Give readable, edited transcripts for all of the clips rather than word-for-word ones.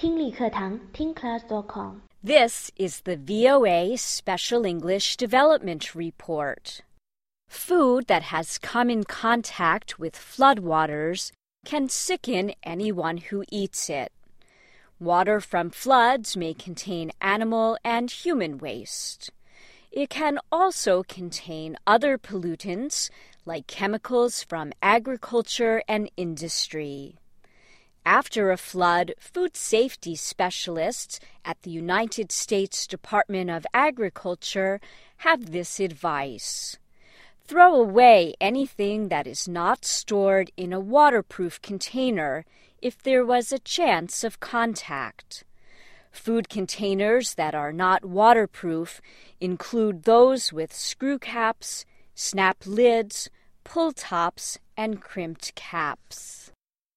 听力课堂听class.com. This is the VOA Special English Development Report. Food that has come in contact with floodwaters can sicken anyone who eats it. Water from floods may contain animal and human waste. It can also contain other pollutants like chemicals from agriculture and industry. After a flood, food safety specialists at the United States Department of Agriculture have this advice. Throw away anything that is not stored in a waterproof container if there was a chance of contact. Food containers that are not waterproof include those with screw caps, snap lids, pull tops, and crimped caps.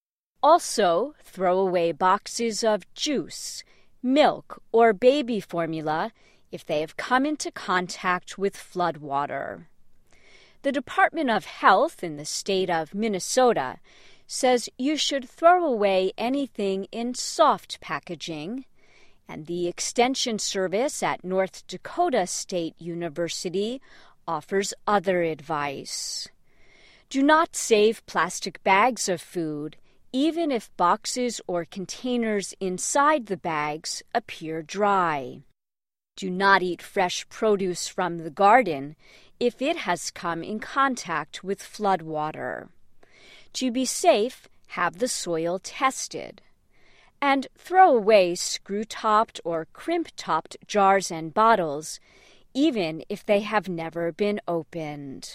Also, throw away boxes of juice, milk, or baby formula if they have come into contact with floodwater. The Department of Health in the state of Minnesota says you should throw away anything in soft packaging, and the Extension Service at North Dakota State University offers other advice. Do not save plastic bags of food, even if boxes or containers inside the bags appear dry. Do not eat fresh produce from the garden if it has come in contact with floodwater. To be safe, have the soil tested. And throw away screw-topped or crimp-topped jars and bottles, even if they have never been opened.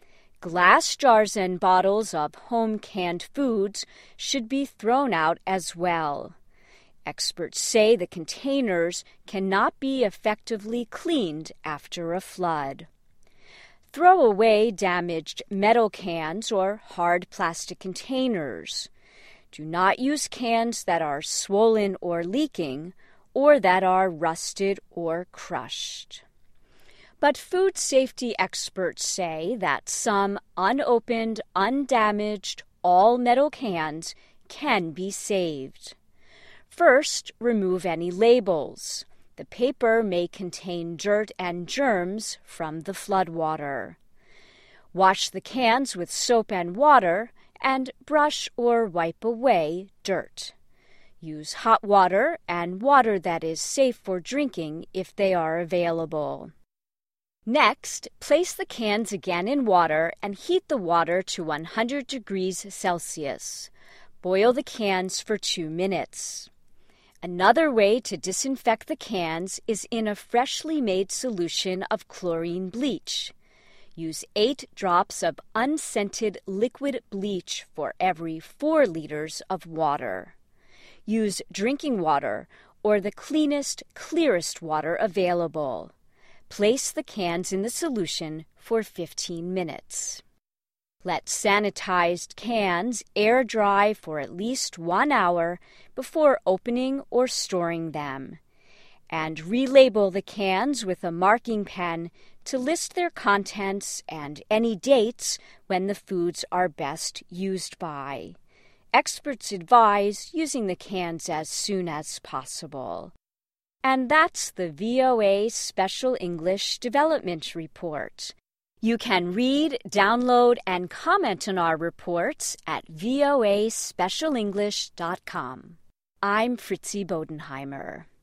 Glass jars and bottles of home canned foods should be thrown out as well. Experts say the containers cannot be effectively cleaned after a flood. Throw away damaged metal cans or hard plastic containers. Do not use cans that are swollen or leaking or that are rusted or crushed. But food safety experts say that some unopened, undamaged, all-metal cans can be saved. First, remove any labels. The paper may contain dirt and germs from the floodwater. Wash the cans with soap and water and brush or wipe away dirt. Use hot water and water that is safe for drinking if they are available. Next, place the cans again in water and heat the water to 100 degrees Celsius. Boil the cans for 2 minutes. Another way to disinfect the cans is in a freshly made solution of chlorine bleach. Use 8 drops of unscented liquid bleach for every 4 liters of water. Use drinking water or the cleanest, clearest water available. Place the cans in the solution for 15 minutes. Let sanitized cans air dry for at least 1 hour before opening or storing them. And relabel the cans with a marking pen to list their contents and any dates when the foods are best used by. Experts advise using the cans as soon as possible. And that's the VOA Special English Development Report. You can read, download, and comment on our reports at voaspecialenglish.com. I'm Fritzi Bodenheimer.